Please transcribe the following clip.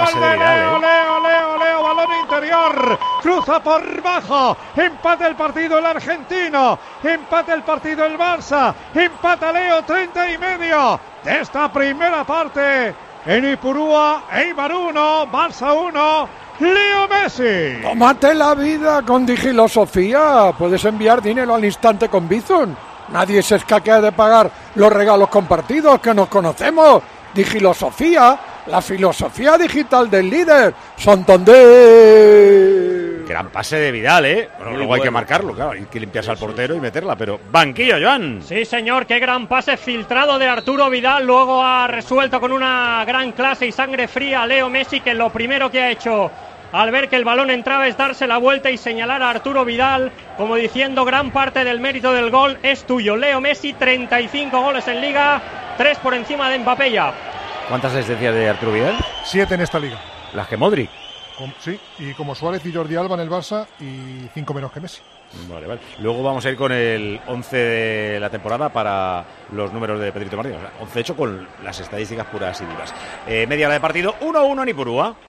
pase de Vidal, Leo, balón interior, cruza por bajo, empate el partido el argentino, empate el partido el Barça, empata Leo, 30 y medio de esta primera parte en Ipurúa. Eibar 1, Barça 1, Leo Messi. Tómate la vida con Digilosofía. Puedes enviar dinero al instante con Bizum. Nadie se escaquea de pagar los regalos compartidos, que nos conocemos. Digilosofía, la filosofía digital del líder. Santander. Gran pase de Vidal, Bueno, luego hay que marcarlo, claro, hay que limpiarse al portero y meterla, pero banquillo, Joan. Sí, señor, qué gran pase filtrado de Arturo Vidal. Luego ha resuelto con una gran clase y sangre fría a Leo Messi, que lo primero que ha hecho al ver que el balón entraba es darse la vuelta y señalar a Arturo Vidal, como diciendo: gran parte del mérito del gol es tuyo. Leo Messi, 35 goles en Liga, 3 por encima de Mbappé ya. ¿Cuántas asistencias de Arturo Vidal? 7 en esta liga. Las que Modric. Sí, y como Suárez y Jordi Alba en el Barça, y 5 menos que Messi. Vale. Luego vamos a ir con el 11 de la temporada para los números de Pedrito Martínez. O sea, 11 hecho con las estadísticas puras y duras. Media hora de partido, 1-1 en Ipurúa.